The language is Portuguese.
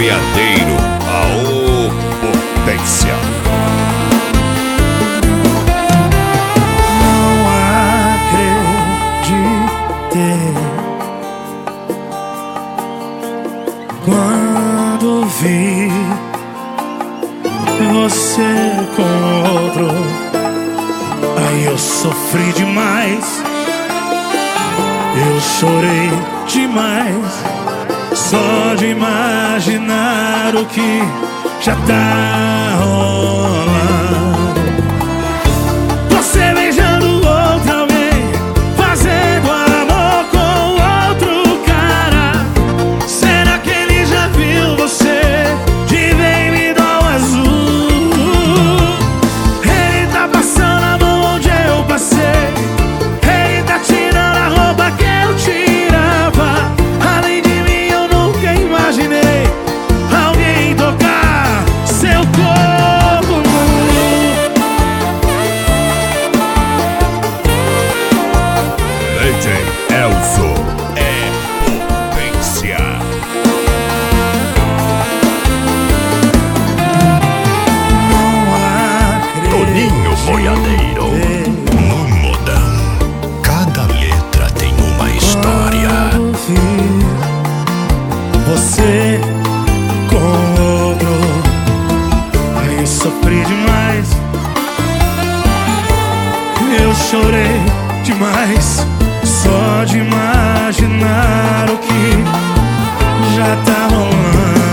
boiadeiro, aô potência. Não acreditei quando vi você com outro. Aí eu sofri demais, eu chorei demais, só de imaginar o que já tá rolando. Você beijando outra alguém, fazendo amor com outro cara. Será que ele já viu você de baby doll azul? Ele tá passando a mão onde eu passei, ele tá tirando a roupa que eu tirava. Além de mim eu nunca imaginei alguém tocar seu corpo nu. DJ Elzo é potência. Toninho Boiadeiro, no modão. Cada letra tem uma história. Você com outro, aí eu sofri demais, eu chorei demais, só de imaginar o que já tá rolando.